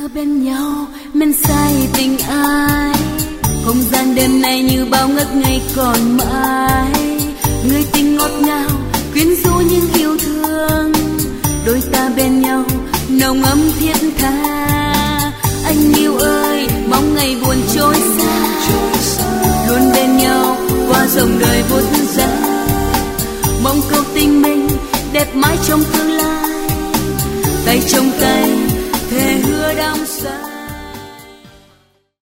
bên nhau men say tình ai, không gian đêm nay như bao ngất ngây còn mãi. Người tình ngọt ngào quyến rũ nhưng yêu thương, đôi ta bên nhau nồng ấm thiết tha. Anh yêu ơi mong ngày buồn trôi xa, luôn bên nhau qua dòng đời vút ra. Mong câu tình mình đẹp mãi trong tương lai, tay trong tay thề hứa đắm say.